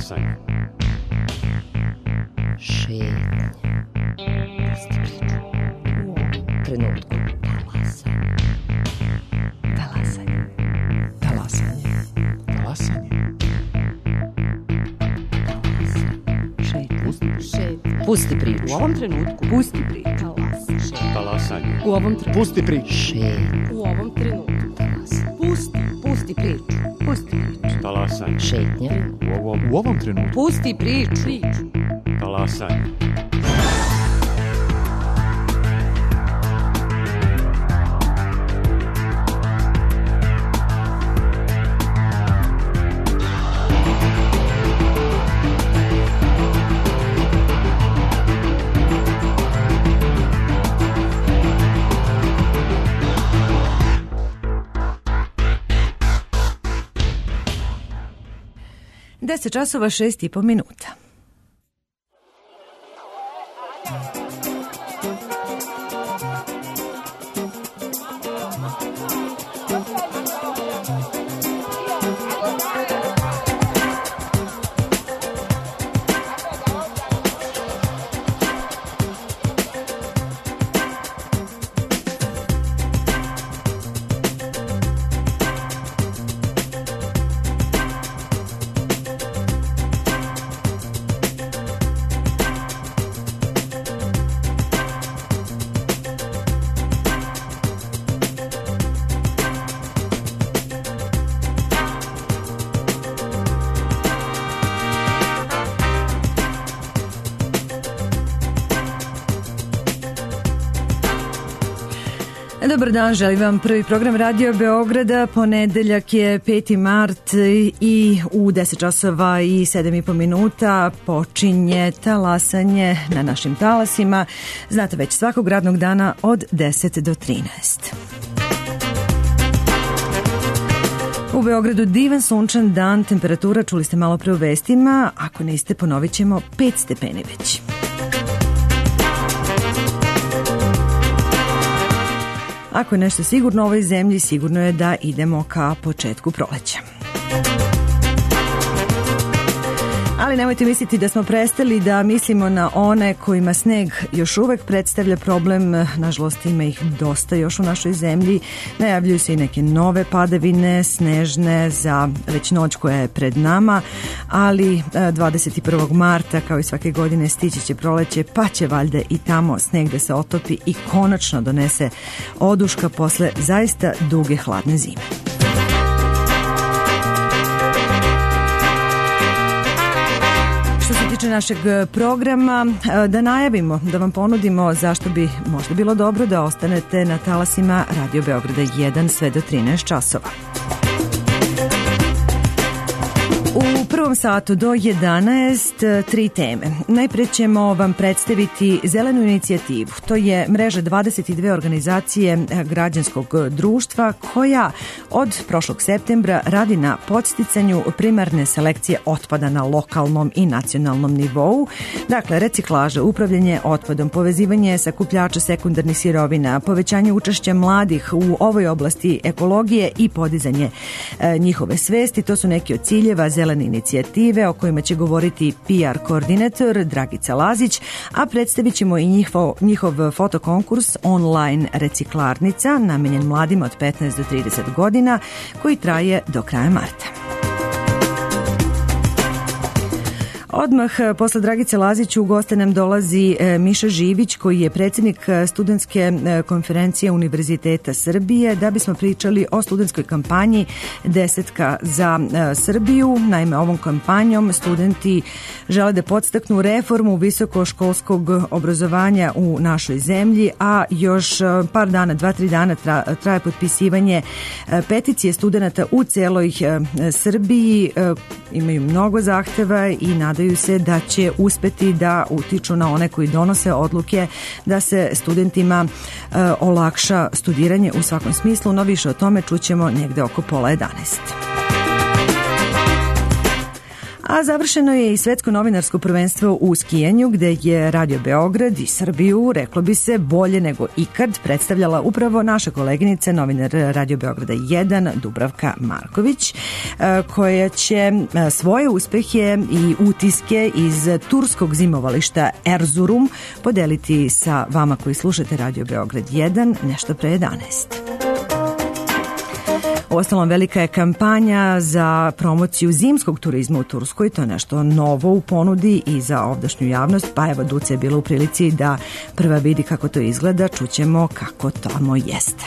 Talasanje. Šetnje. Pusti priču. U ovom trenutku. Talasanje. Talasanje. Talasanje. Pusti priču. U ovom trenutku. Pusti priču. Talasanje. U ovom trenutku. Pusti priču. Šetnje. U ovom trenutku. Pusti priču. Pusti priču. Talasanje. Šetnje. U ovom trenutku. Pusti priču. Talasanje. Deset časova 6,5 minuta. Dobar dan, želim vam prvi program Radio Beograda. Ponedeljak je 5. mart i u 10 časova i 7,5 minuta počinje talasanje na našim talasima. Znate već svakog radnog dana od 10 do 13. U Beogradu divan sunčan dan, temperatura čuli ste malo pre u vestima, ako niste ponovit ćemo 5 stepeni već. Ako je nešto sigurno u ovoj zemlji, sigurno je da idemo ka početku proleća. Ali nemojte misliti da smo prestali da mislimo na one kojima sneg još uvek predstavlja problem. Nažalost, ima ih dosta još u našoj zemlji. Najavljuju se i neke nove padavine, snežne za već noć koja je pred nama, ali 21. marta, kao i svake godine, stići će proleće, pa će valjda i tamo sneg da se otopi i konačno donese oduška posle zaista duge hladne zime. Našeg programa da najavimo, da vam ponudimo zašto bi možda bilo dobro da ostanete na talasima Radio Beograda 1 sve do 13 časova. U prvom satu do 11 tri teme. Najpre ćemo vam predstaviti zelenu inicijativu. To je mreža 22 organizacije građanskog društva koja od prošlog septembra radi na podsticanju primarne selekcije otpada na lokalnom i nacionalnom nivou. Dakle, reciklaža, upravljanje otpadom, povezivanje sakupljača sekundarnih sirovina, povećanje učešća mladih u ovoj oblasti ekologije i podizanje njihove svesti. To su neki od ciljeva zelene inicijative o kojima će govoriti PR koordinator Dragica Lazić, a predstavit ćemo i njihov fotokonkurs online reciklarnica namenjen mladima od 15 do 30 godina koji traje do kraja marta. Odmah posle Dragice Lazić u goste nam dolazi Miša Živić, koji je predsjednik studentske konferencije Univerziteta Srbije, da bismo pričali o studentskoj kampanji Desetka za Srbiju. Naime, ovom kampanjom studenti žele da podstaknu reformu visokoškolskog obrazovanja u našoj zemlji, a još par dana, 2-3 dana traje potpisivanje peticije studenta u celoj Srbiji. Imaju mnogo zahteva i nadaju se da će uspeti da utiču na one koji donose odluke da se studentima olakša studiranje u svakom smislu, no više o tome čućemo negde oko 10:30. A završeno je i svetsko novinarsko prvenstvo u skijanju, gde je Radio Beograd i Srbiju, reklo bi se, bolje nego ikad predstavljala upravo naša koleginica, novinar Radio Beograda 1, Dubravka Marković, koja će svoje uspehe i utiske iz turskog zimovališta Erzurum podeliti sa vama koji slušate Radio Beograd 1 nešto pre 11. Uostalom, velika je kampanja za promociju zimskog turizma u Turskoj, to je nešto novo u ponudi i za ovdašnju javnost, pa evo Duce je bila u prilici da prva vidi kako to izgleda, čućemo kako tamo jeste.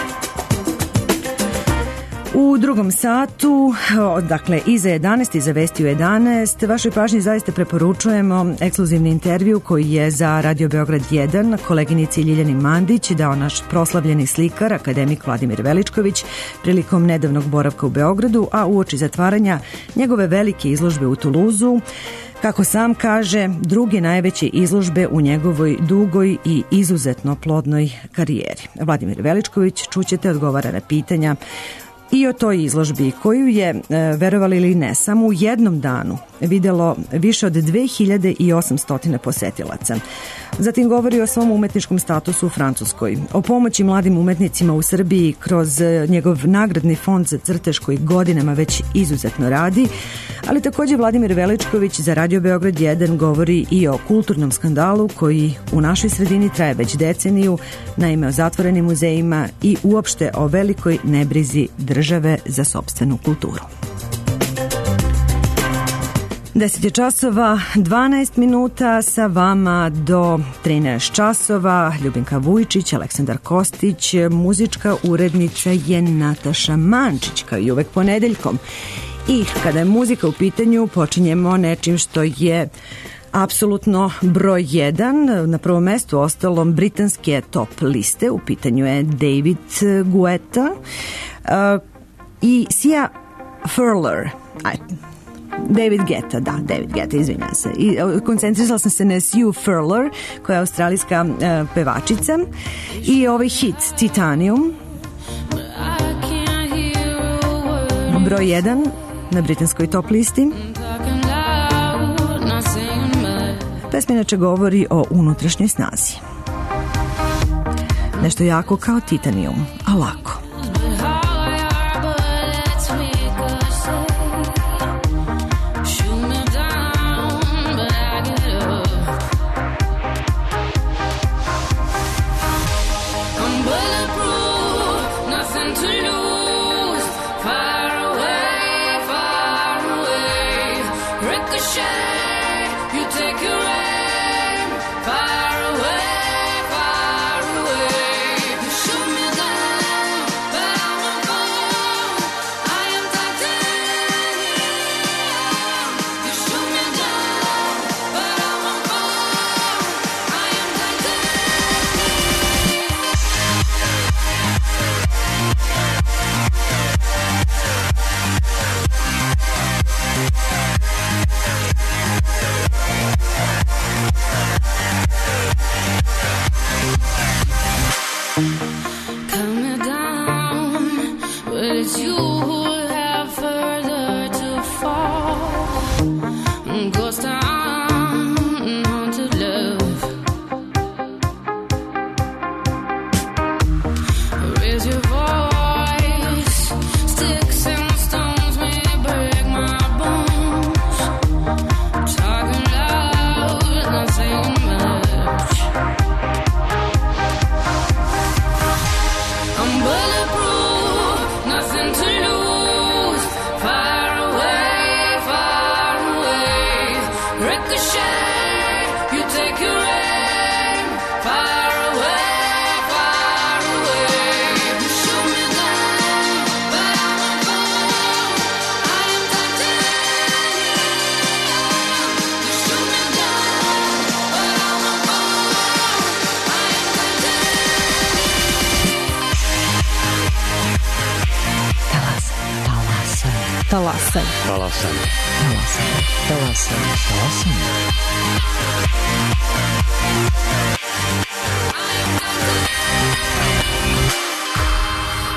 U drugom satu, dakle iza 11 i za vesti u 11, vašoj pažnji zaista preporučujemo ekskluzivni intervju koji je za Radio Beograd 1 koleginici Ljiljani Mandić dao naš proslavljeni slikar, akademik Vladimir Veličković, prilikom nedavnog boravka u Beogradu, a uoči zatvaranja njegove velike izložbe u Tuluzu, kako sam kaže, druge najveće izložbe u njegovoj dugoj i izuzetno plodnoj karijeri. Vladimir Veličković, čućete, odgovara na pitanja i o toj izložbi koju je, verovali ili ne, samo u jednom danu videlo više od 2800 posetilaca. Zatim govori o svom umetničkom statusu u Francuskoj, o pomoći mladim umetnicima u Srbiji kroz njegov nagradni fond za crtež koji godinama već izuzetno radi, ali također Vladimir Veličković za Radio Beograd 1 govori i o kulturnom skandalu koji u našoj sredini traje već deceniju, naime o zatvorenim muzejima i uopšte o velikoj nebrizi države za sopstvenu kulturu. 10 je časova, 12 minuta, sa vama do 13 časova. Ljubinka Vujčić, Aleksandar Kostić, muzička urednica je Nataša Mančić, kao i uvek ponedeljkom. I kada je muzika u pitanju, počinjemo nečim što je apsolutno broj 1, na prvom mestu ostalom britanske top liste, u pitanju je David Guetta i Sia Furler. David Guetta, izvinjam se. I koncentrisala sam se na Sue Furler, koja je australijska pevačica, i ovaj hit Titanium, broj 1 na britanskoj top listi. Pesma inače govori o unutrašnjoj snazi. Nešto jako kao Titanium, a lako.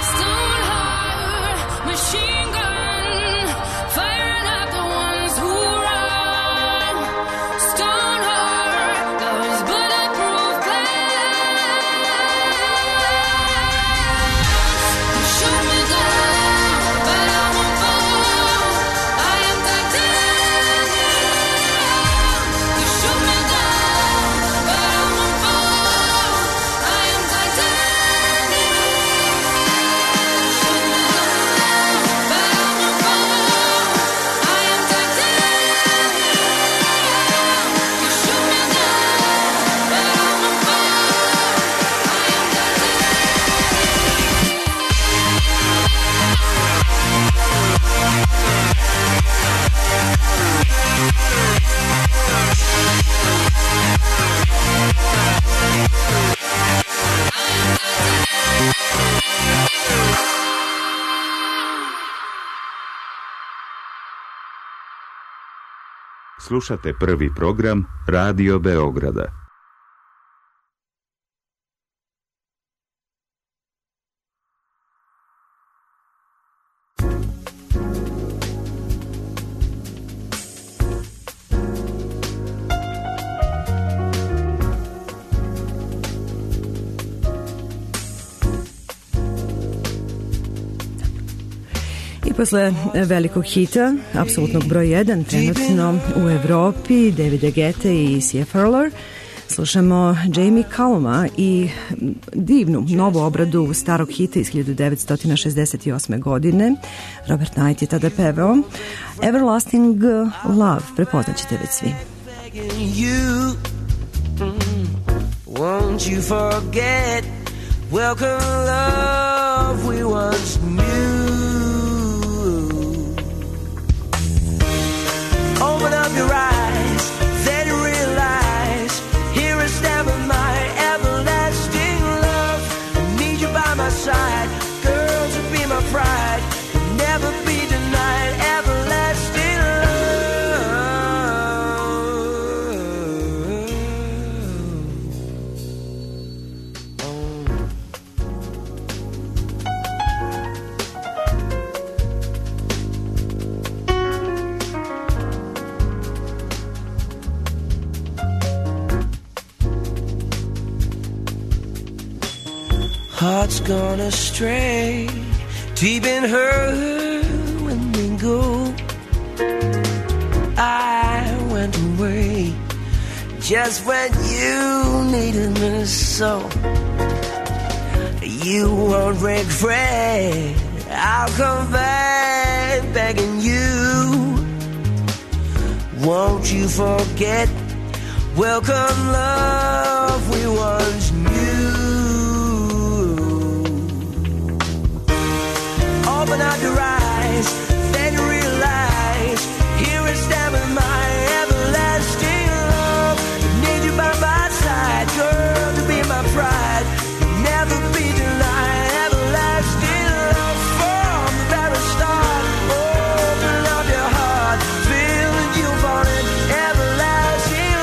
Machine gun, firing at the ones who Slušate prvi program Radio Beograda. I posle velikog hita, apsolutnog broj 1, trenutno u Evropi, Davida Guette i Sia Furler, slušamo Jamie Culluma i divnu novu obradu starog hita iz 1968. godine. Robert Knight je tada pevao Everlasting Love, prepoznaćete već svi. Won't you forget, welcome love we once knew. Open up your eyes, then realize, here I stand with my everlasting love. I need you by my side, girl, to be my pride, never be denied, everlasting heart's gone astray, deep in her when we go. I went away just when you needed me so. You won't regret, I'll come back begging you. Won't you forget, welcome love we once knew. Open up your eyes, then realize, here I stand with my everlasting love. I need you by my side, girl, to be my pride, never be denied, everlasting love from the very start. Open up your heart, feel that you want it, everlasting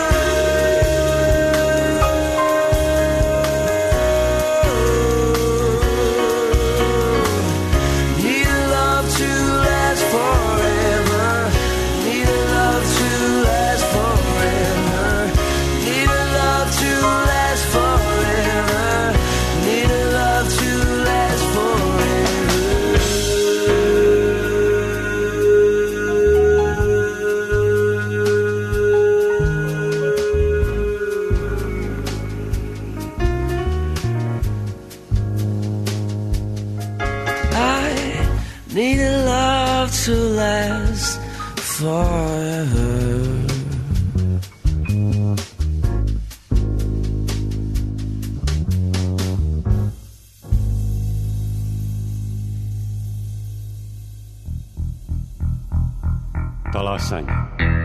to last forever. Talasanje.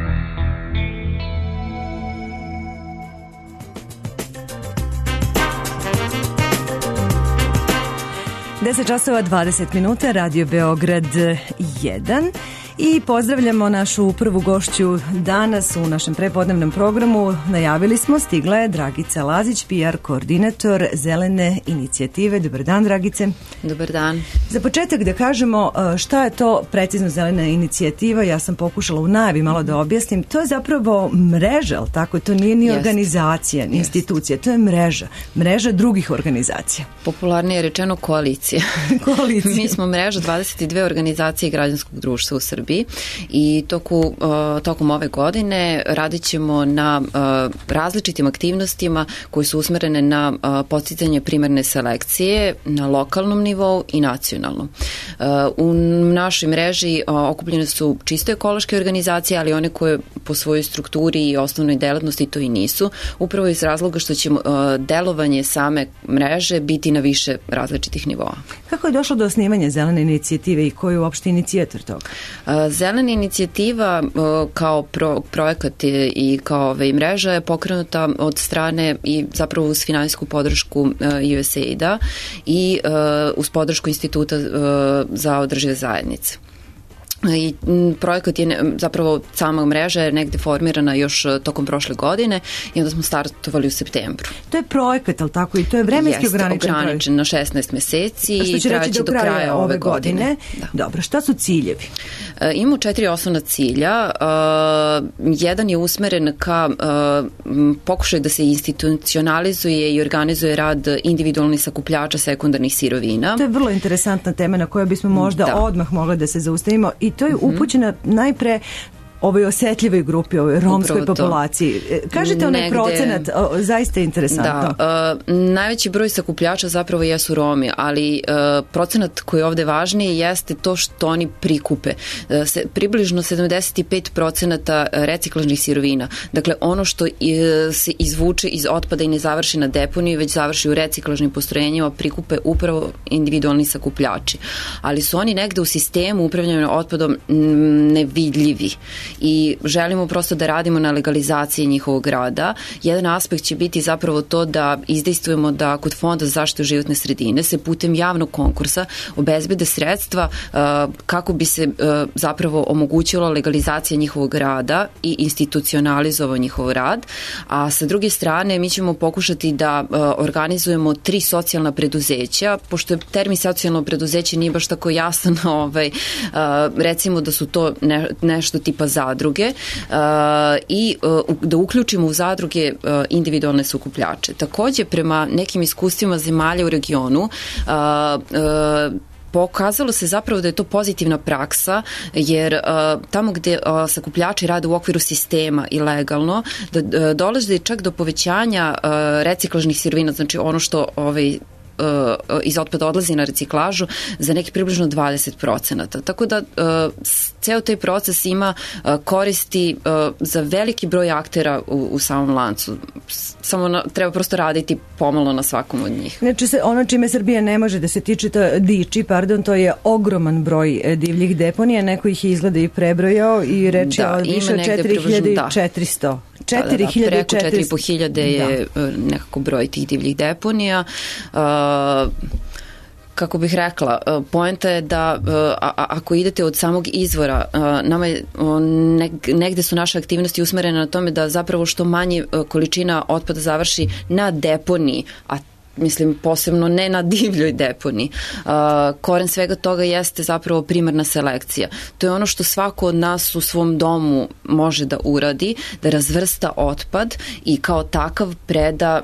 10 časova 20 minuta, Radio Beograd 1 i pozdravljamo našu prvu gošću danas u našem prepodnevnom programu. Najavili smo, stigla je Dragica Lazić, PR koordinator Zelene inicijative. Dobar dan, Dragice. Dobar dan. Za početak da kažemo šta je to precizno Zelena inicijativa. Ja sam pokušala u najavi malo da objasnim. To je zapravo mreža, ali tako? To nije ni organizacija, ni institucija. To je mreža drugih organizacija. Popularnije rečeno koalicija. Koalicija. Mi smo mreža 22 organizacije građanskog društva u Srbiji i tokom ove godine radit ćemo na različitim aktivnostima koje su usmerene na podsticanje primarne selekcije na lokalnom nivou i nacionalnom. U našoj mreži okupljene su čisto ekološke organizacije, ali one koje po svojoj strukturi i osnovnoj delatnosti to i nisu, upravo iz razloga što će delovanje same mreže biti na više različitih nivoa. Kako je došlo do osnivanja Zelene inicijative i ko je uopšte inicijator toga? Zelena inicijativa kao projekat i kao mreža je pokrenuta od strane i zapravo uz finansijsku podršku USAID-a i uz podršku Instituta za održive zajednice. i projekat je zapravo sama mreža je negde formirana još tokom prošle godine i onda smo startovali u septembru. To je projekat, ali tako, i to je vremenski ograničen na 16 meseci i trajaće do kraja ove godine. Da. Dobro, šta su ciljevi? Imamo 4 osnovna cilja. Jedan je usmeren ka pokušaju da se institucionalizuje i organizuje rad individualnih sakupljača sekundarnih sirovina. To je vrlo interesantna tema na kojoj bismo možda odmah mogli da se zaustavimo i to je upućena najpre ovoj osetljivoj grupi, ovoj romskoj populaciji. Kažete onaj procenat, zaista je interesantno. Da, najveći broj sakupljača zapravo jesu Romi, ali procenat koji je ovde važniji jeste to što oni prikupe. Približno 75% reciklažnih sirovina, dakle ono što se izvuče iz otpada i ne završi na deponiju, već završi u reciklažnim postrojenjima, prikupe upravo individualni sakupljači. Ali su oni negde u sistemu upravljanja otpadom nevidljivi. I želimo prosto da radimo na legalizaciji njihovog rada. Jedan aspekt će biti zapravo to da izdejstvujemo da kod Fonda za zaštitu životne sredine se putem javnog konkursa obezbede sredstva kako bi se zapravo omogućila legalizacija njihovog rada i institucionalizovao njihov rad. A sa druge strane mi ćemo pokušati da organizujemo 3 socijalna preduzeća, pošto je termin socijalno preduzeće nije baš tako jasan, recimo da su to nešto tipa zadruge i da uključimo u zadruge individualne sakupljače. Takođe, prema nekim iskustvima zemalja u regionu, pokazalo se zapravo da je to pozitivna praksa, jer tamo gde sakupljači rade u okviru sistema i legalno, da dolazi čak do povećanja reciklažnih sirovina, znači ono što iz otpada odlazi na reciklažu za neki približno 20%. Tako da ceo taj proces ima koristi za veliki broj aktera u samom lancu. Samo treba prosto raditi pomalo na svakom od njih. Znači ono čime Srbija ne može da se to je ogroman broj divljih deponija, neko ih je izgleda i prebrojao i reči o više od 4400. Preko 4500 je nekako broj tih divljih deponija. Kako bih rekla, poenta je da ako idete od samog izvora, nama je, negde su naše aktivnosti usmerene na tome da zapravo što manje količina otpada završi na deponiji, a mislim posebno ne na divljoj deponiji. Koren svega toga jeste zapravo primarna selekcija. To je ono što svako od nas u svom domu može da uradi, da razvrsta otpad i kao takav preda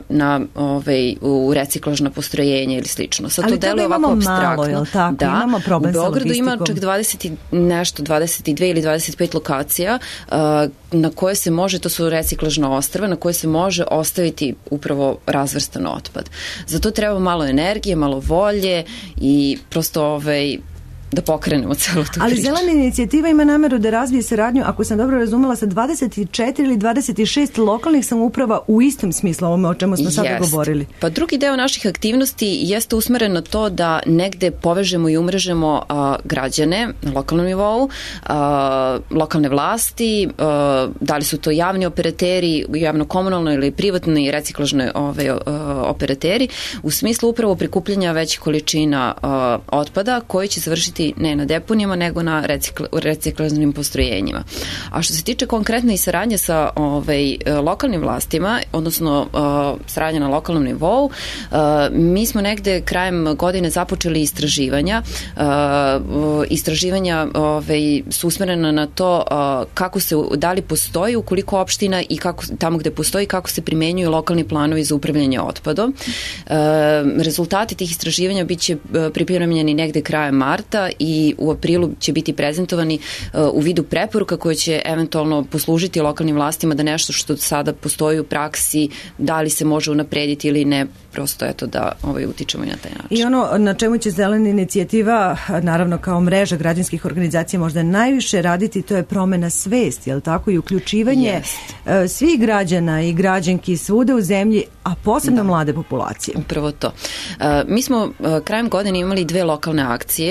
u reciklažna postrojenja ili slično. Sad ali to deluje ovako apstraktno. Malo, jel tako? Da, imamo problem sa logistikom. U Beogradu ima čak 22 ili 25 lokacija na koje se može, to su reciklažna ostrva, na koje se može ostaviti upravo razvrstan otpad. Za to treba malo energije, malo volje i prosto da pokrenemo celu tu priču. Ali Zelena inicijativa ima nameru da razvije saradnju, ako sam dobro razumela, sa 24 ili 26 lokalnih samouprava u istom smislu ovome o čemu smo sada govorili. Pa drugi deo naših aktivnosti jeste usmeren na to da negde povežemo i umrežemo građane na lokalnom nivou, lokalne vlasti, da li su to javni operateri, javno-komunalno ili privatni reciklažne operateri, u smislu upravo prikupljanja većih količina otpada koji će završiti ne na deponijama, nego na reciklažnim postrojenjima. A što se tiče konkretne i saradnje sa lokalnim vlastima, odnosno saradnja na lokalnom nivou, mi smo negde krajem godine započeli istraživanja. Istraživanja su usmerena na to kako se, da li postoji u koliko opština i kako, tamo gde postoji, kako se primenjuju lokalni planovi za upravljanje otpadom. Rezultati tih istraživanja biće pripremljeni negde krajem marta i u aprilu će biti prezentovani u vidu preporuka koje će eventualno poslužiti lokalnim vlastima da nešto što sada postoji u praksi, da li se može unaprediti ili ne, prosto eto da utičemo i na taj način. I ono na čemu će Zelena inicijativa, naravno kao mreža građanskih organizacija, možda najviše raditi, to je promena svesti, jel tako, i uključivanje svih građana i građanki svuda u zemlji, a posebno mlade populacije. Upravo to. Mi smo krajem godine imali 2 lokalne akcije, znači to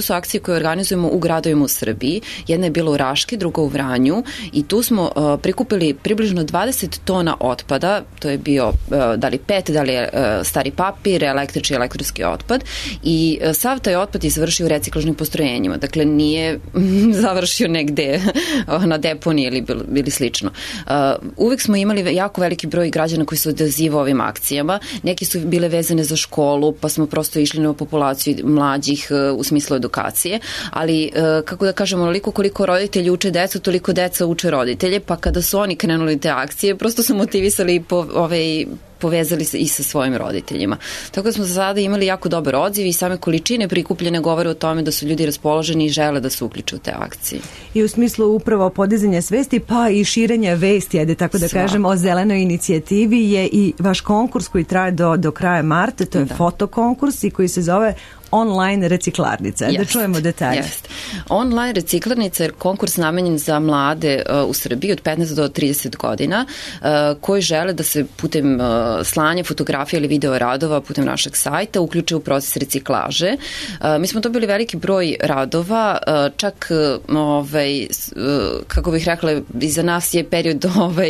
to su akcije koje organizujemo u gradovima u Srbiji. Jedna je bila u Raški, druga u Vranju i tu smo prikupili približno 20 tona otpada, to je bio da li PET, da li stari papir, električni i elektronski otpad i sav taj otpad je završio u reciklažnim postrojenjima. Dakle, nije završio negde na deponiji ili slično. Uvek smo imali jako veliki broj građana koji su odazivao ovim akcijama. Neki su bile vezane za školu, pa smo prosto išli na populaciju mlađih u smislu edukacije, ali kako da kažemo, onoliko koliko roditelji uče decu, toliko deca uče roditelje, pa kada su oni krenuli te akcije, prosto su motivisali i povezali se i sa svojim roditeljima. Tako da smo za sada imali jako dobar odziv i same količine prikupljene govore o tome da su ljudi raspoloženi i žele da se uključe u te akcije. I u smislu upravo podizanja svesti pa i širenja vesti, ajde tako da kažem, o zelenoj inicijativi je i vaš konkurs koji traje do kraja marta, to je fotokonkurs i koji se zove online reciklarnica. Da čujemo detalje. Online reciklarnica je konkurs namenjen za mlade u Srbiji od 15 do 30 godina koji žele da se putem slanja fotografija ili video radova putem našeg sajta uključe u proces reciklaže. Mi smo dobili veliki broj radova, čak kako bih rekla, iza nas je period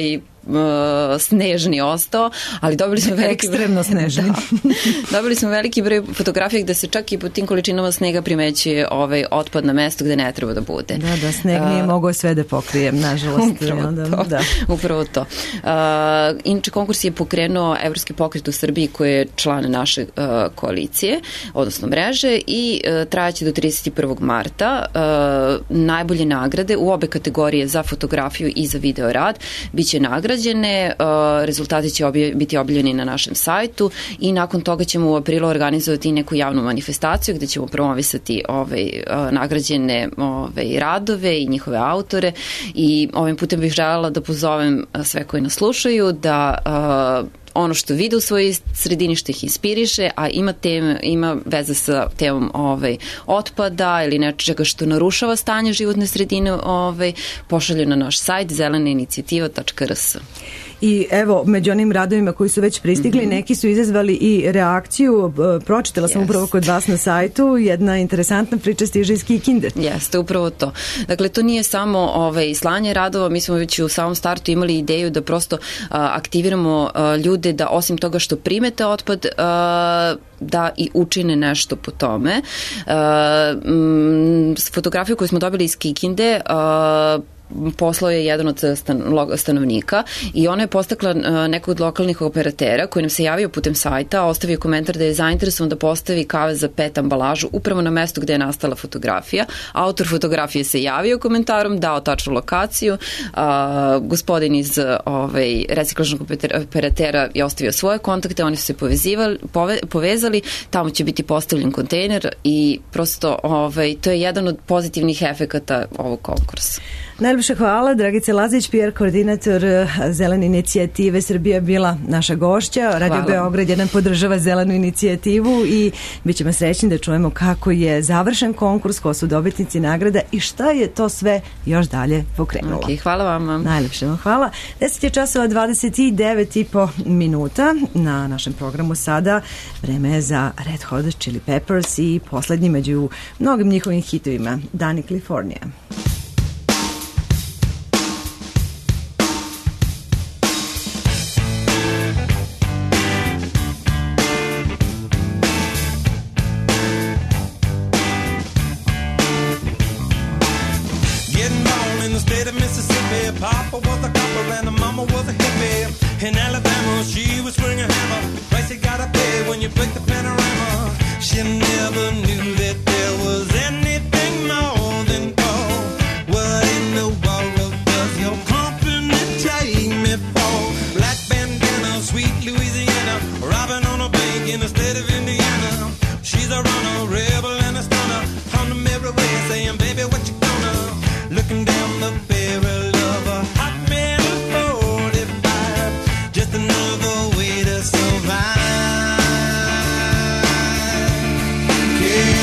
snežni ostao, ali dobili smo ekstremno snežni. Dobili smo veliki broj fotografija gde se čak i po tim količinama snega primećuje otpad na mesto gde ne treba da bude. Da, sneg nije mogao sve da pokrije, nažalost. Upravo to. Inače, konkurs je pokrenuo Evropski pokret u Srbiji koji je član naše koalicije, odnosno mreže i trajaće do 31. marta. Najbolje nagrade u obe kategorije za fotografiju i za video rad biće nagrađene. Rezultati će biti objavljeni na našem sajtu i nakon toga ćemo u aprilu organizovati neku javnu manifestaciju gde ćemo promovisati nagrađene radove i njihove autore i ovim putem bih želela da pozovem sve koji nas slušaju da ono što vide u svojoj sredini što ih inspiriše, a ima veze sa temom otpada ili nečega što narušava stanje životne sredine, pošalju na naš sajt zelenainicijativa.rs. I evo, među onim radovima koji su već pristigli, neki su izazvali i reakciju. Pročitala sam upravo kod vas na sajtu, jedna interesantna priča stiže iz Kikinde. Jeste, upravo to. Dakle, to nije samo slanje radova, mi smo već u samom startu imali ideju da prosto aktiviramo ljude da osim toga što primete otpad, da i učine nešto po tome. Fotografiju koju smo dobili iz Kikinde poslao je jedan od stanovnika i ona je postakla nekog od lokalnih operatera koji nam se javio putem sajta, ostavio komentar da je zainteresovan da postavi kave za PET ambalažu upravo na mestu gde je nastala fotografija. Autor fotografije se javio komentarom, dao tačnu lokaciju, gospodin iz reciklažnog operatera je ostavio svoje kontakte, oni su se povezali, tamo će biti postavljen kontejner i prosto to je jedan od pozitivnih efekata ovog konkursa. Najljepša hvala, Dragica Lazić, PR koordinator Zelene inicijative Srbija bila naša gošća. Radio Beograd 1 podržava zelenu inicijativu i bit ćemo srećni da čujemo kako je završen konkurs, ko su dobitnici nagrada i šta je to sve još dalje pokrenulo. Hvala vam. Najljepša vam hvala. 10 je časova 29,5 minuta. Na našem programu sada vreme je za Red Hot Chili Peppers i poslednji među mnogim njihovim hitovima, Dani California. Papa was a copper and the mama was a hippie. In Alabama, she was swinging a hammer. Price you gotta pay when you break the panorama. She never knew that there was anything more than gold. What in the world does your company take me for? Black bandana, sweet Louisiana, robbing on a bank in the state of Indiana. She's a runner, rebel and a stunner. On the mirror way saying, baby, what you gonna? Looking down the barrel of a hot metal 45, just another way to survive. Yeah.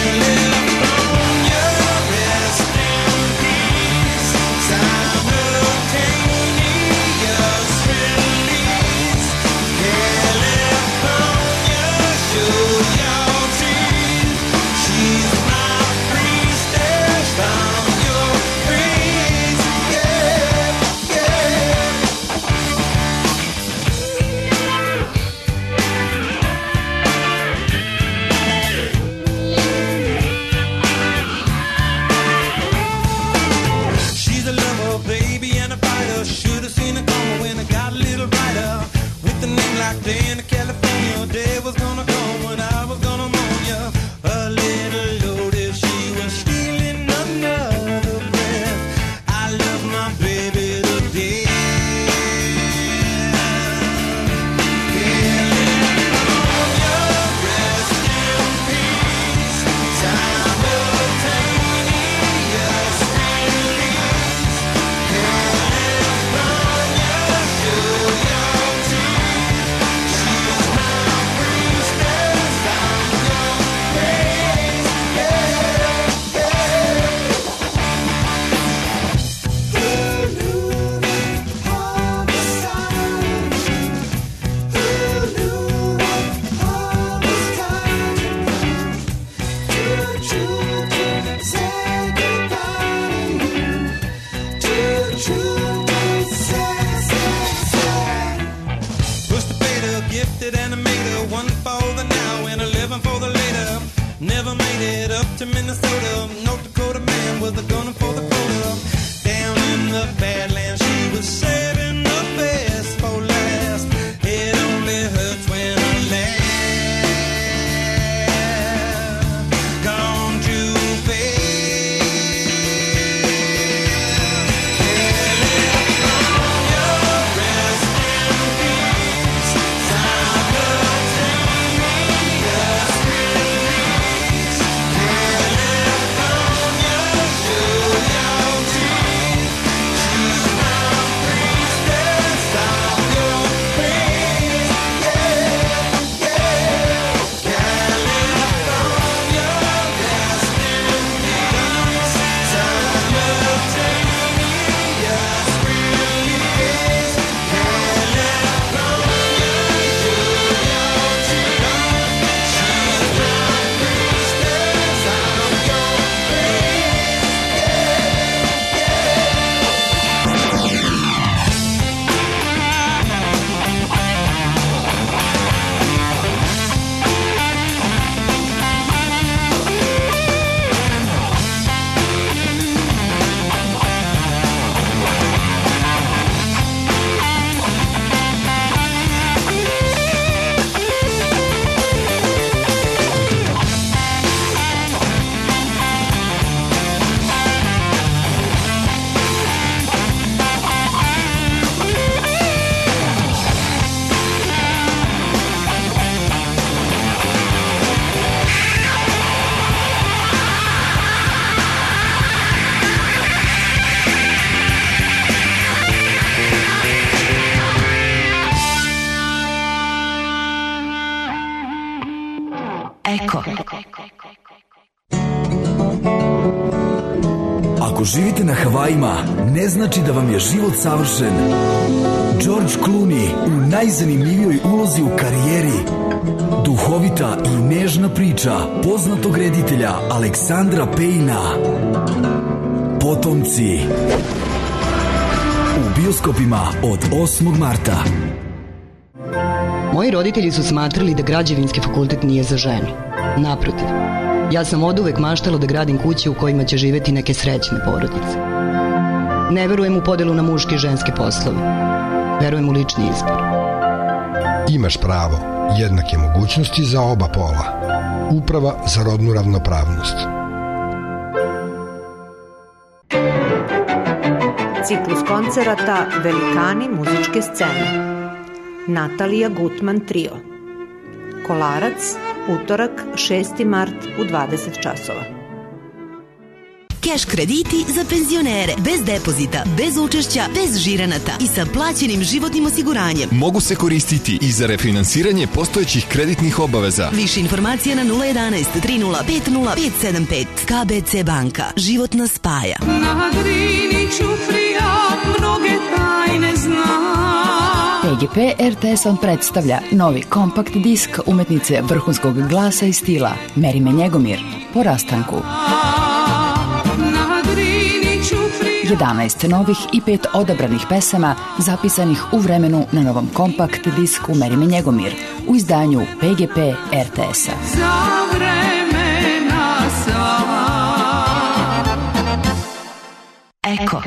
Never made it up to Minnesota. North Dakota man with a gun for the quota. Down in the Badlands, she was saving the best for last. It only hurts when I laugh. Gone too fast. California, rest in peace. Simultaneous release. California, show your teeth. Choose my priestess of your face. Yeah, yeah. California, rest in peace. Simultaneous release. California, show your teeth. Choose my priestess of your Eko. Ako živite na Havajima, ne znači da vam je život savršen. George Clooney u najzanimljivijoj ulozi u karijeri. Duhovita i nežna priča poznatog reditelja Aleksandra Pejna. Potomci. U bioskopima od 8. marta. Moji roditelji su smatrali da građevinski fakultet nije za ženu. Naprotiv, ja sam oduvek maštala da gradim kuće u kojima će živeti neke srećne porodice. Ne verujem u podelu na muške i ženske poslove. Verujem u lični izbor. Imaš pravo jednake mogućnosti za oba pola. Uprava za rodnu ravnopravnost. Ciklus koncerata Velikani muzičke scene. Natalija Gutman Trio. Kolarac, utorak, 6. mart u 20 časova. Keš krediti za penzionere, bez depozita, bez učešća, bez žiranata i sa plaćenim životnim osiguranjem. Mogu se koristiti i za refinansiranje postojećih kreditnih obaveza. Više informacija na 011 3050 575. KBC banka. Život nas spaja. Na Drini Ćuprija mnoge tajne zna. PGP RTS vam predstavlja novi kompakt disk umetnice vrhunskog glasa i stila Merime Njegomir po rastanku. 11 novih i 5 odabranih pesama zapisanih u vremenu na novom kompakt disku Merime Njegomir u izdanju PGP RTS-a. Za vremena sva. Eko.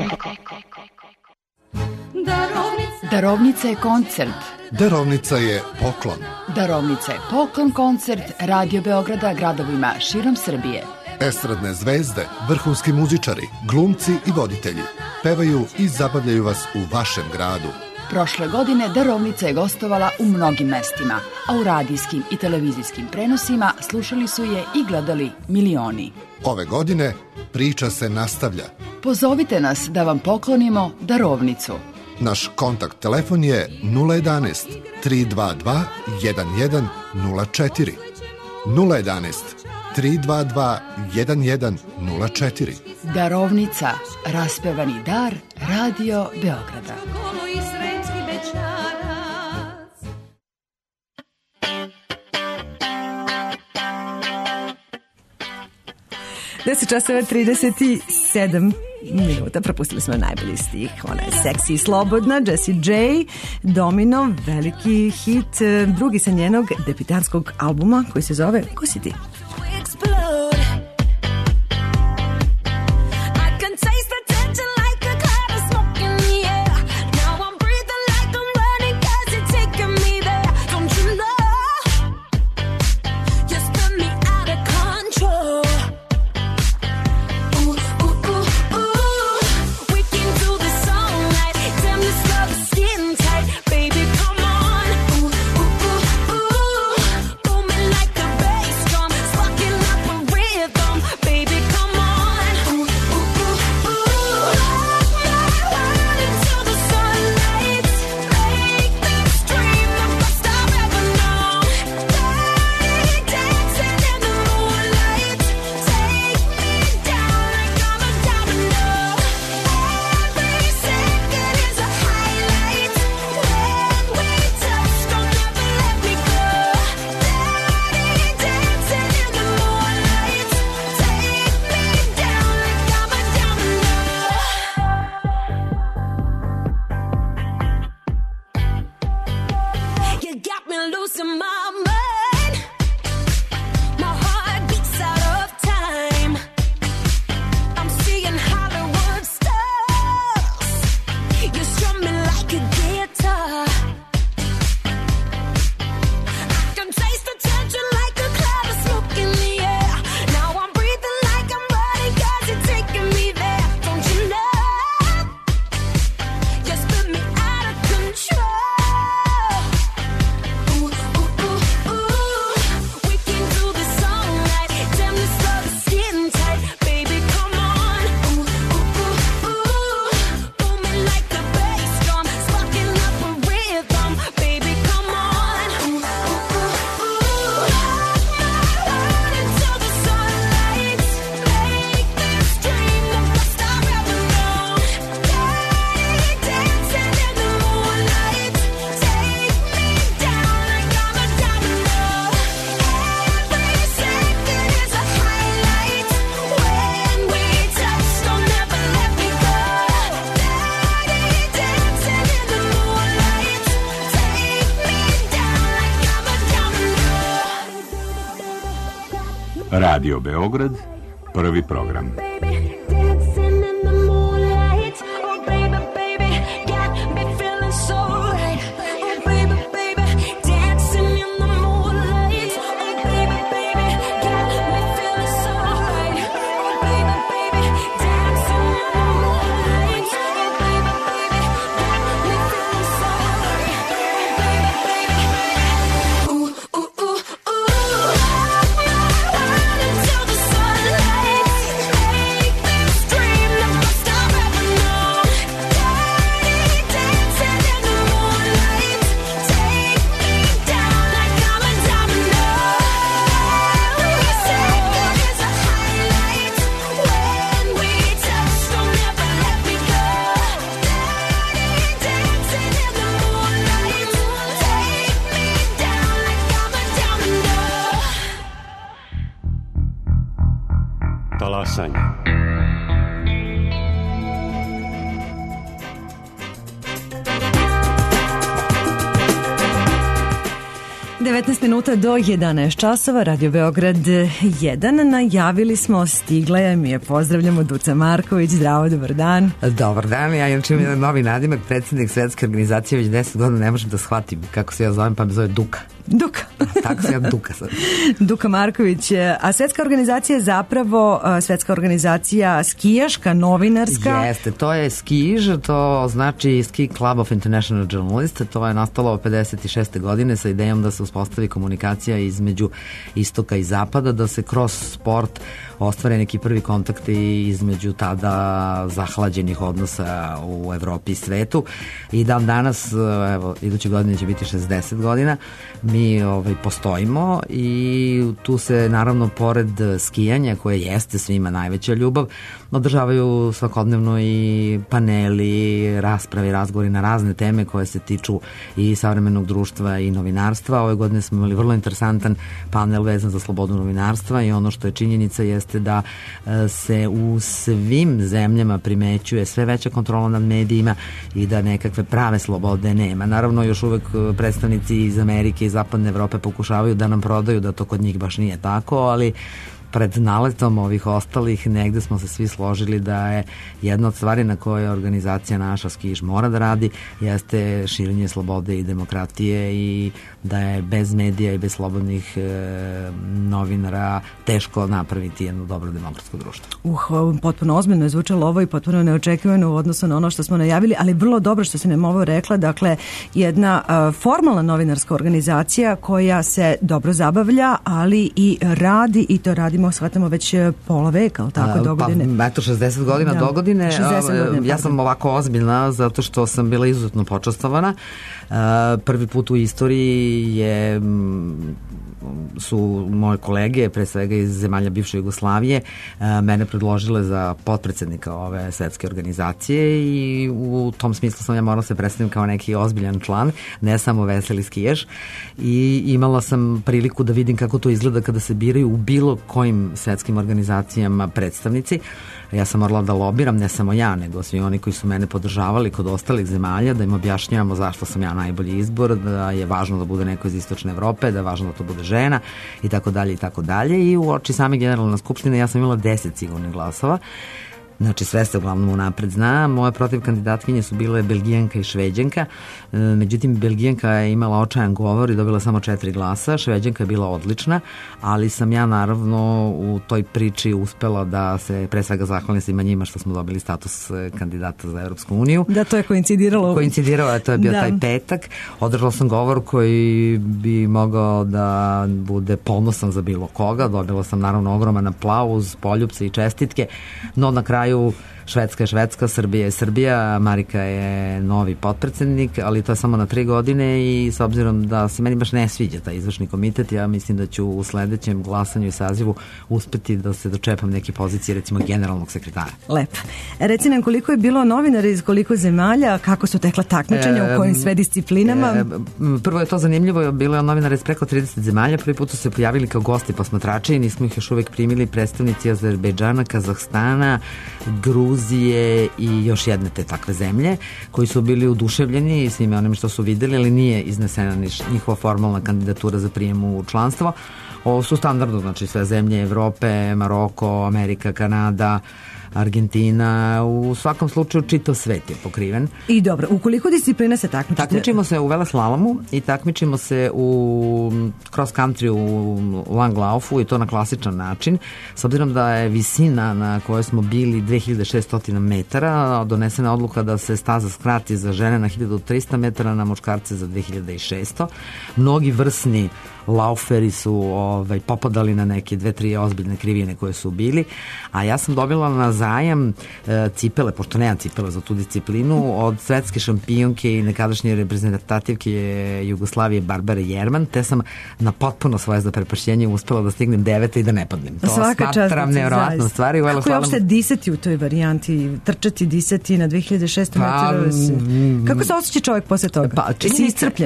Darovnica je koncert. Darovnica je poklon. Darovnica je poklon koncert Radio Beograda gradovima širom Srbije. Estradne zvezde, vrhunski muzičari, glumci i voditelji pevaju i zabavljaju vas u vašem gradu. Prošle godine Darovnica je gostovala u mnogim mestima, a u radijskim i televizijskim prenosima slušali su je i gledali milioni. Ove godine priča se nastavlja. Pozovite nas da vam poklonimo darovnicu. Naš kontakt telefon je 011 322 1104. 011 322 1104. Darovnica, raspevani dar Radio Beograda. 10 časova 37 minuta, propustili smo najbolji stih, ona je seksi i slobodna, Jessie J, Domino, veliki hit, drugi sa njenog debitanskog albuma koji se zove Ko si ti? Radio Beograd, prvi program. Talasanje. 19 minuta do 11 časova, Radio Beograd 1. Najavili smo, stigla je, mi je pozdravljamo, Duca Marković. Zdravo, dobar dan. Dobar dan, ja inače imam novi nadimak, predsjednik Svetske organizacije, već 10 godina ne možem da shvatim kako se ja zovem, pa me zove Duka. Duka. Tako se ja Duka sad. Duka Marković. A Svetska organizacija je zapravo Svetska organizacija skijaška, novinarska. Jeste, to je skiž, to znači Ski Club of International Journalists. To je nastalo 56. godine sa idejom da se uspostavi komunikacija između istoka i zapada, da se kroz sport ostvare neki prvi kontakti između tada zahlađenih odnosa u Evropi i svetu. I dan danas, evo, iduće godine će biti 60 godina, mi postojimo i tu se naravno pored skijanja koje jeste svima najveća ljubav održavaju svakodnevno i paneli, rasprave, razgovori na razne teme koje se tiču i savremenog društva i novinarstva. Ove godine smo imali vrlo interesantan panel vezan za slobodu novinarstva i ono što je činjenica jeste da se u svim zemljama primećuje sve veća kontrola nad medijima i da nekakve prave slobode nema. Naravno, još uvek predstavnici iz Amerike i Zapadne Evrope pokušavaju da nam prodaju da to kod njih baš nije tako, ali pred naletom ovih ostalih negde smo se svi složili da je jedna od stvari na kojoj organizacija naša Skiš mora da radi jeste širenje slobode i demokratije i da je bez medija i bez slobodnih novinara teško napraviti jedno dobro demokratsko društvo. Potpuno ozbiljno je zvučalo ovo i potpuno neočekivano u odnosu na ono što smo najavili, ali vrlo dobro što se nam ovo rekla, dakle jedna formalna novinarska organizacija koja se dobro zabavlja, ali i radi i to radimo shvatamo već pola veka, ali tako do godine. Pa, eto, 60 godina do godine. Ja sam ovako ozbiljna zato što sam bila izuzetno počastovana. Prvi put u istoriji su moje kolege, pre svega iz zemalja bivše Jugoslavije, mene predložile za potpredsednika ove svetske organizacije i u tom smislu sam ja morala se predstavim kao neki ozbiljan član, ne samo veseli skijaš, i imala sam priliku da vidim kako to izgleda kada se biraju u bilo kojim svetskim organizacijama predstavnici. Ja sam morala da lobiram, ne samo ja, nego svi oni koji su mene podržavali kod ostalih zemalja, da im objašnjavamo zašto sam ja najbolji izbor, da je važno da bude neko iz Istočne Evrope, da je važno da to bude žena i tako dalje i tako dalje. I u oči same generalne skupštine ja sam imala 10 sigurnih glasova. Znači sve se uglavnom unapred zna. Moje protiv kandidatkinje su bile Belgijanka i Šveđanka. Međutim, Belgijanka je imala očajan govor i dobila samo 4 glasa. Šveđanka je bila odlična, ali sam ja naravno u toj priči uspela da se pre svega zahvalim svima njima što smo dobili status kandidata za Evropsku uniju. Da, to je koincidiralo. Koincidiralo je, to je bio taj petak. Održala sam govor koji bi mogao da bude ponosan za bilo koga. Dobila sam naravno ogroman aplauz, poljupce i čestitke, no na kraju Švedska je Švedska, Srbija je Srbija, Marika je novi potpredsednik, ali to je samo na 3 godine i s obzirom da se meni baš ne sviđa taj izvršni komitet, ja mislim da ću u sledećem glasanju i sazivu uspeti da se dočepam neke pozicije, recimo generalnog sekretara. Lepo. Reci nam koliko je bilo novinara iz koliko zemalja, kako su tekla takmičenja, u kojim sve disciplinama? Prvo je to zanimljivo, bilo je novinara iz preko 30 zemalja, prvi put su se pojavili kao gosti posmatrači i nismo ih još uvek primili, predstavnici Azerbejdžana, Kazahstana, Gruzije i još jedne te takve zemlje koji su bili oduševljeni svime onim što su videli, ali nije iznesena njihova formalna kandidatura za prijem u članstvo. Ovo su standardno, znači sve zemlje Evrope, Maroko, Amerika, Kanada, Argentina, u svakom slučaju čitav svet je pokriven. I dobro, u koliko disciplina se takmičite? Takmičimo se u veleslalomu i takmičimo se u cross country u Langlaufu i to na klasičan način. S obzirom da je visina na kojoj smo bili 2600 metara, donesena odluka da se staza skrati za žene na 1300 metara, na muškarce za 2600. Mnogi vrsni lauferi su popadali na neke 2-3 ozbiljne krivine koje su bili, a ja sam dobila na zajam cipele, pošto nemam cipele za tu disciplinu, od svetske šampionke i nekadašnje reprezentativke Jugoslavije Barbare Jerman, te sam na potpuno svoje zaprepašćenje uspela da stignem 9. i da ne padnem. To smatram nevjerovatnom stvari. Kako je uopšte disati u toj varijanti, trčati disati na 2600 metara? Kako se osjeća čovjek posle toga? Si iscrpljen?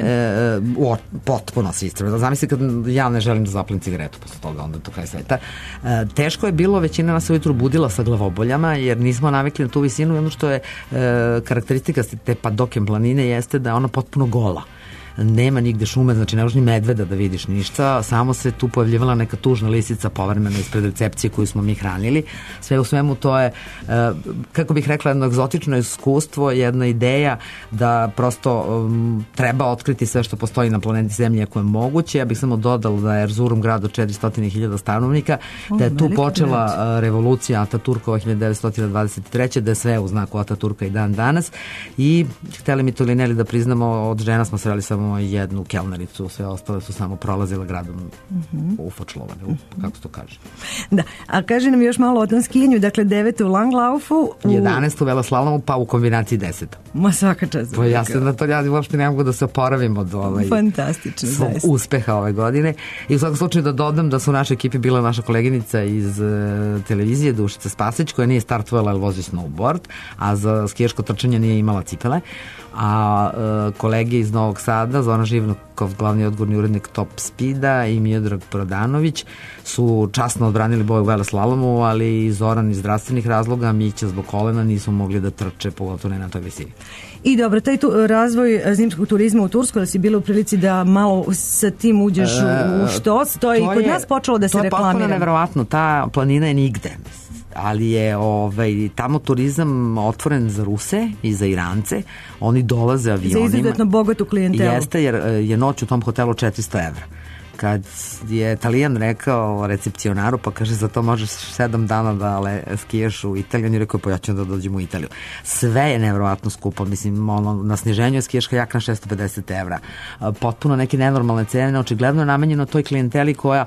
Potpuno si iscrpljen. Zamisli kad ja ne želim da zapalim cigaretu posle toga, onda to kraj sveta. Teško je bilo, većina nas se ujutru budila sa glavoboljama, jer nismo navikli na tu visinu i ono što je karakteristika te Padoken planine jeste da je ona potpuno gola. Nema nigde šume, znači ne možeš ni medveda da vidiš ništa, samo se tu pojavljivala neka tužna lisica povremeno ispred recepcije koju smo mi hranili. Sve u svemu to je, kako bih rekla, jedno egzotično iskustvo, jedna ideja da prosto treba otkriti sve što postoji na planeti Zemlji ako je moguće. Ja bih samo dodala da je Erzurum grad od 400.000 stanovnika, da je tu počela revolucija Ataturkova 1923. da je sve u znaku Ataturka i dan danas i hteli mi to ili ne da priznamo, od žena smo sreli samo imamo jednu kelnericu, sve ostale su samo prolazile gradom ufočlovane, kako se to kaže. Da, a kaže nam još malo o tom skijanju, dakle 9. u Langlaufu, 11. u veloslalomu, pa u kombinaciji 10. Ma svaka čast. Pa ja se na to uopšte ne mogu da se oporavim od fantastično, svog uspeha ove godine. I u svakom slučaju da dodam da su u našoj ekipi bila naša koleginica iz televizije Dušica Spasić, koja nije startovala jer vozi snowboard, a za skijaško trčanje nije imala cipele, a kolege iz Novog Sada, Zoran Živnokov, glavni odgovorni urednik Top Speeda, i Miodrag Prodanović su časno odbranili boj u veleslalomu, ali Zoran iz zdravstvenih razloga, Mića zbog kolena, nisu mogli da trče, pogotovo ne na toj visini. I dobro, taj razvoj zimskog turizma u Turskoj, da si bila u prilici da malo sa tim uđeš u štos, to je i kod nas počelo da se reklamira. To je potpuno neverovatno, ta planina je nigde, ali je tamo turizam otvoren za Ruse i za Irance, oni dolaze avionima. Za izuzetno bogatu klijentelu. Jeste, jer je noć u tom hotelu 400 evra. Kad je Italijan rekao recepcionaru, pa kaže za to možeš 7 dana da skijaš u Italiju, on je rekao pa ja ću da dođem u Italiju. Sve je nevjerovatno skupo, mislim, na sniženju je skijaška jakna 650 evra. Potpuno neke nenormalne cene, očigledno je namenjeno toj klijenteli koja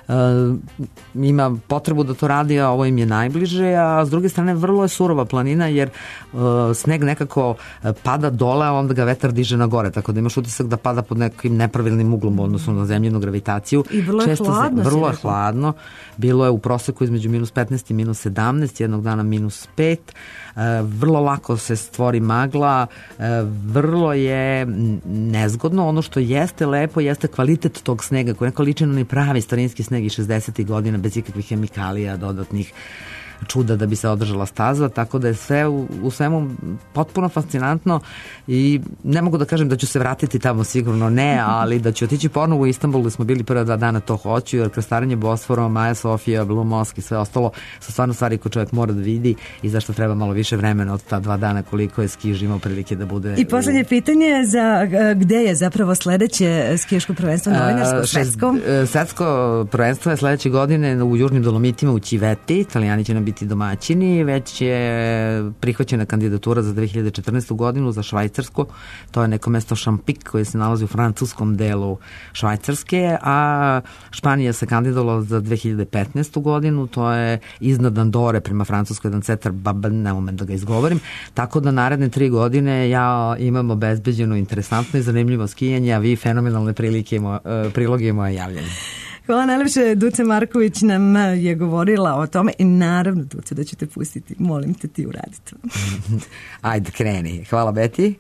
ima potrebu da to radi, a ovo im je najbliže, a s druge strane vrlo je surova planina jer sneg nekako pada dole, a onda ga vetar diže na gore, tako da imaš utisak da pada pod nekim nepravilnim uglom u odnosu na zemljinu gravitaciju. I vrlo je hladno. Vrlo je hladno. Bilo je u proseku između -15 i -17, jednog dana -5. Vrlo lako se stvori magla, vrlo je nezgodno. Ono što jeste lepo jeste kvalitet tog snega koji neko liči na ni pravi starinski sneg iz 60. godina bez ikakvih hemikalija, dodatnih čuda da bi se održala staza, tako da je sve u svemu potpuno fascinantno i ne mogu da kažem da ću se vratiti tamo, sigurno ne, ali da ću otići ponovo u Istanbul, gde smo bili prva 2 dana, to hoću, jer krstarenje Bosforom, Maja Sofija, Blue Mosque i sve ostalo su stvarno stvari koje čovjek mora da vidi i zašto treba malo više vremena od ta 2 dana koliko je skiž imao prilike da bude. I poslednje pitanje je gde je zapravo sledeće skijaško prvenstvo novinarsko, svetsko? Svetsko prvenstvo je sledeće godine u Južnim Dolomitima u Civeti, Italijani će nam biti domaćini, već je prihvaćena kandidatura za 2014. godinu za Švajcarsku, to je neko mesto Šampik koje se nalazi u francuskom delu Švajcarske, a Španija se kandidovala za 2015. godinu, to je iznad Andore prema Francuskoj, jedan cetar Baban, ne moment da ga izgovorim, tako da naredne 3 godine ja imam obezbeđeno interesantno i zanimljivo skijanje, a vi fenomenalne priloge i moje javljanje. Hvala najlepše, Duce Marković nam je govorila o tome i naravno, Duce, da ću te pustiti. Molim te, ti uradi to. Ajde, kreni. Hvala, Beti.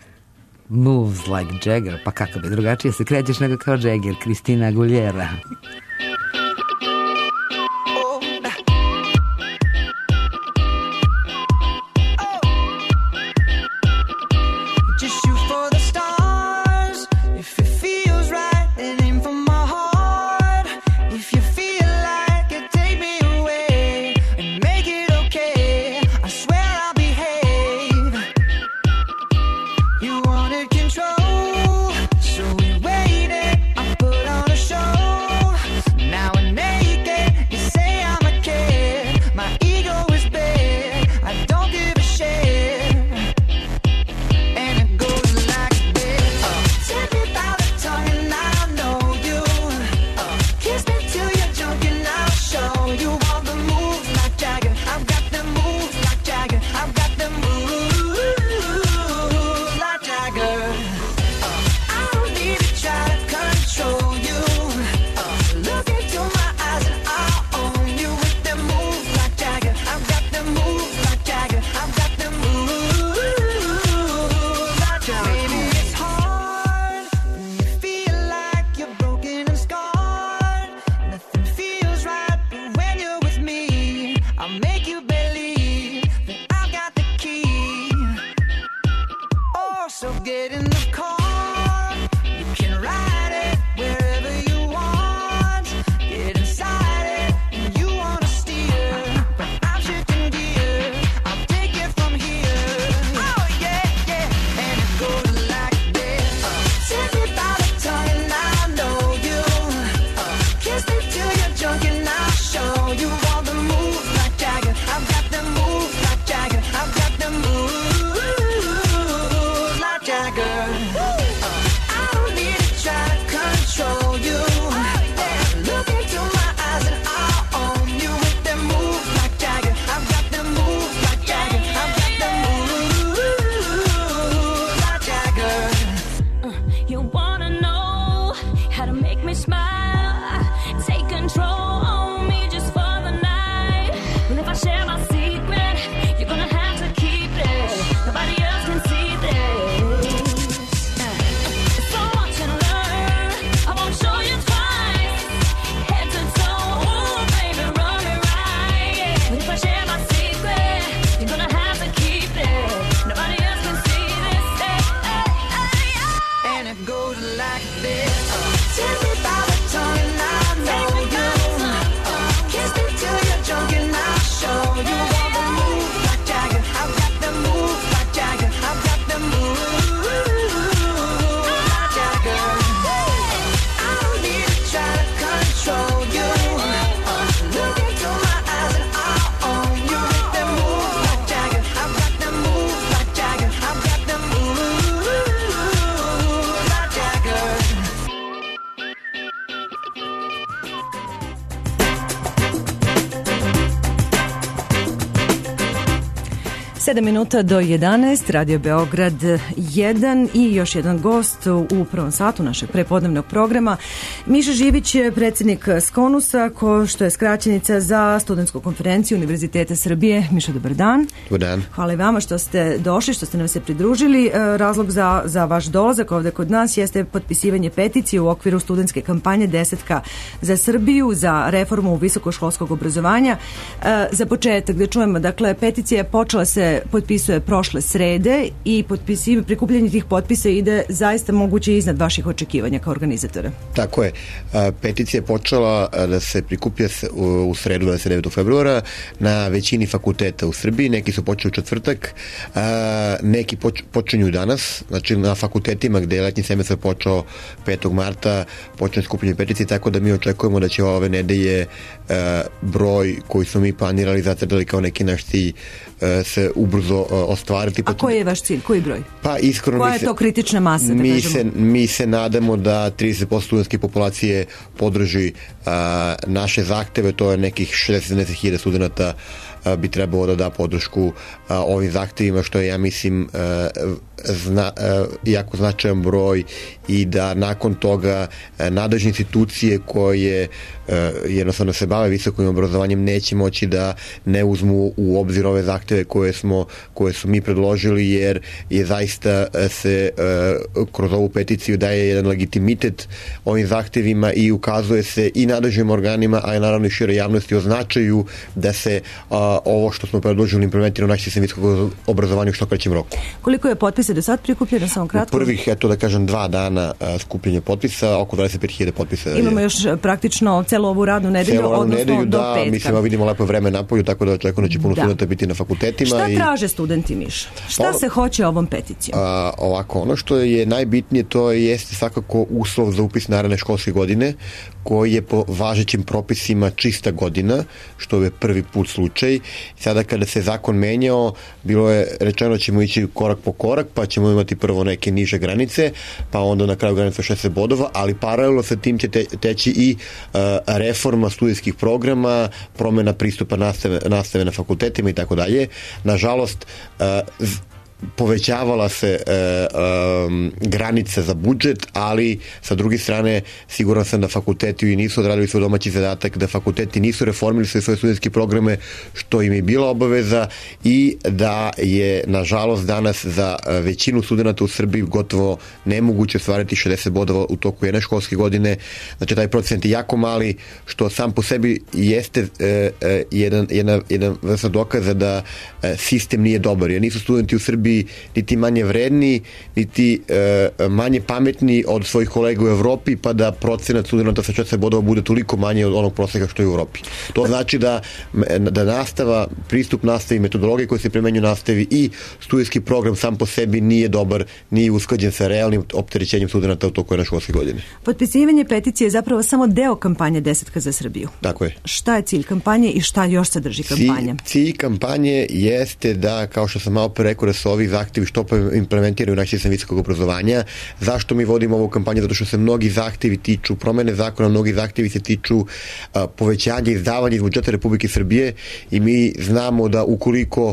Moves like Jagger, pa kako bi drugačije se krećeš nego kao Jagger, Kristina Aguilera. 7 minuta do 11, Radio Beograd 1 i još jedan gost u prvom satu našeg prepodnevnog programa. Miša Živić je predsjednik Skonusa, što je skraćenica za studentsku konferenciju Univerziteta Srbije. Miša, dobar dan. Dobar dan. Hvala i vama što ste došli, što ste nam se pridružili. Razlog za vaš dolazak ovde kod nas jeste potpisivanje peticije u okviru studentske kampanje Desetka za Srbiju, za reformu visokoškolskog obrazovanja. Za početak da čujemo, dakle, peticija je počela se potpisuje prošle srede i prikupljanje tih potpisa ide zaista moguće iznad vaših očekivanja kao organizatora. Tako je. Peticija je počela da se prikuplja u sredu 29. februara na većini fakulteta u Srbiji. Neki su počeli u četvrtak, neki počinju danas, znači na fakultetima gde je letnji semestar počeo 5. marta počne skupljanje peticije, tako da mi očekujemo da će ove nedelje broj koji smo mi planirali, zacrtali kao neki naš cilj, se ubrzo ostvariti. A koji je vaš cilj? Koji broj? Pa iskreno koja je to kritična masa? Mi se nadamo da 30% studentske populacije podrži naše zahteve, to je nekih 60.000 studenta bi trebalo da da podršku ovim zahtevima, što je, ja mislim, jako značajan broj, i da nakon toga nadležne institucije koje jednostavno se bave visokim obrazovanjem neće moći da ne uzmu u obzir ove zahteve koje su mi predložili, jer je zaista se kroz ovu peticiju daje jedan legitimitet ovim zahtevima i ukazuje se i nadležnim organima, a i naravno i šire javnosti o značaju da se ovo što smo predložili implementira u naš sistem visokog obrazovanja u što kraćem roku. Koliko je potpisa do sad prikupljeno, samo kratko? U prvih, da kažem, 2 dana skupljenja potpisa, oko 25.000 potpisa. Imamo još praktično celu ovu radnu nedelju, odnosno do petka. Mislim, vidimo lepo vreme napolju, tako da očekujem da će puno studenta biti na fakultetima. Šta traže studenti, Miša? Šta se hoće ovom peticijom? Ovako, ono što je najbitnije, to jeste svakako uslov za upis naredne školske godine, koji je po važećim propisima čista godina, što je prvi put slučaj. Sada kada se zakon menjao, bilo je rečeno ćemo ići korak po korak, pa ćemo imati prvo neke niže granice, pa onda na kraju granica 60 bodova, ali paralelno sa tim će teći i reforma studijskih programa, promena pristupa nastave na fakultetima i tako dalje. Nažalost, povećavala se granica za budžet, ali sa druge strane siguran sam da fakulteti nisu odradili svoj domaći zadatak, da fakulteti nisu reformili svoje studentske programe, što im je bila obaveza, i da je nažalost danas za većinu studenta u Srbiji gotovo nemoguće ostvariti 60 bodova u toku jedne školske godine. Znači taj procent je jako mali, što sam po sebi jeste jedan vrsta dokaza da sistem nije dobar, jer nisu studenti u Srbiji niti manje vredni, niti manje pametni od svojih kolega u Evropi, pa da procenat studenta sa 40 bodova bude toliko manje od onog proseka što je u Evropi. To znači da nastava, pristup nastavi, metodologije koje se primenjuju nastavi i studijski program sam po sebi nije dobar, nije usklađen sa realnim opterećenjem studenta u toku jedne školske godine. Potpisivanje peticije je zapravo samo deo kampanje Desetka za Srbiju. Tako je. Šta je cilj kampanje i šta još sadrži kampanja? Cilj kampanje jeste da, kao što sam malo pre rekao, da se ovi zahtevi što implementiraju naš sistem visokog obrazovanja. Zašto mi vodimo ovu kampanju? Zato što se mnogi zahtevi tiču promene zakona, mnogi zahtevi se tiču povećanja izdavanja iz budžeta Republike Srbije, i mi znamo da ukoliko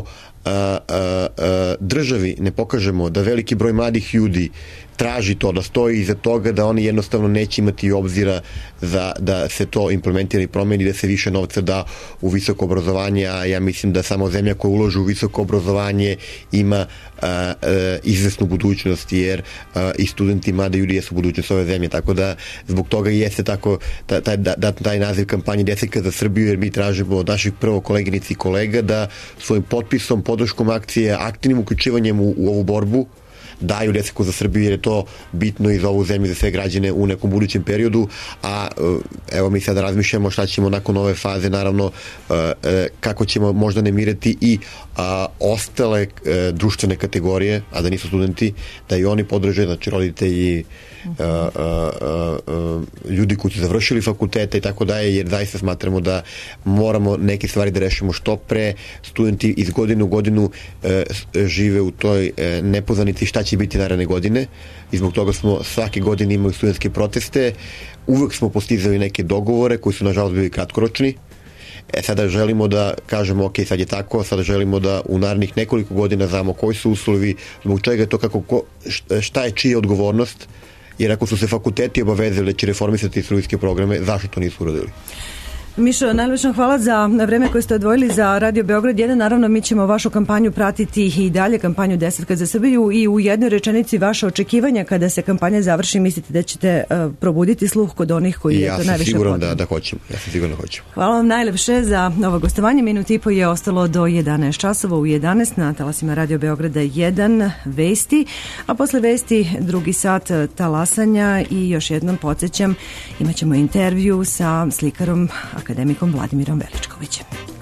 državi ne pokažemo da veliki broj mladih ljudi traži to, da stoji iza toga, da oni jednostavno neće imati obzira da se to implementira i promeni, da se više novca da u visoko obrazovanje, a ja mislim da samo zemlja koja uloži u visoko obrazovanje ima izvesnu budućnost, jer i studenti, mladi ljudi jesu budućnost ove zemlje, tako da zbog toga i jeste tako taj naziv kampanje Desetka za Srbiju, jer mi tražimo od naših prvo koleginici i kolega da svojim potpisom, podrškom akcije, aktivnim uključivanjem u ovu borbu daju Desetku za Srbiju, jer je to bitno i za ovu zemlju, za sve građane u nekom budućem periodu. A evo mi sada razmišljamo šta ćemo nakon ove faze, naravno kako ćemo možda namirati i ostale društvene kategorije, a da nisu studenti, da i oni podrže, znači roditelji, ljudi koji su završili fakultete i tako dalje, jer zaista smatramo da moramo neke stvari da rešimo što pre. Studenti iz godine u godinu žive u toj nepoznanici šta će biti naredne godine, i zbog toga smo svake godine imali studentske proteste. Uvek smo postizali neke dogovore koji su nažalost bili kratkoročni, Sada želimo da kažemo, ok, sad je tako, sada želimo da u narednih nekoliko godina znamo koji su uslovi, zbog čega je to, šta je čija odgovornost, jer ako su se fakulteti obavezali da će reformisati studijske programe, zašto to nisu uradili? Mišo, najlepše hvala za vreme koje ste odvojili za Radio Beograd 1. Naravno, mi ćemo vašu kampanju pratiti i dalje, kampanju Desetka za Srbiju, i u jednoj rečenici vaše očekivanja kada se kampanja završi, mislite da ćete probuditi sluh kod onih koji je to najviše potrebno? Ja sam siguran da hoćemo. Hvala vam najlepše za ovo gostovanje. Minut i po je ostalo do 11 časova. U 11 na talasima Radio Beograda 1 vesti, a posle vesti drugi sat talasanja i još jednom podsjećam, imaćemo intervju sa slikarom akademikom Vladimirom Veličkovićem.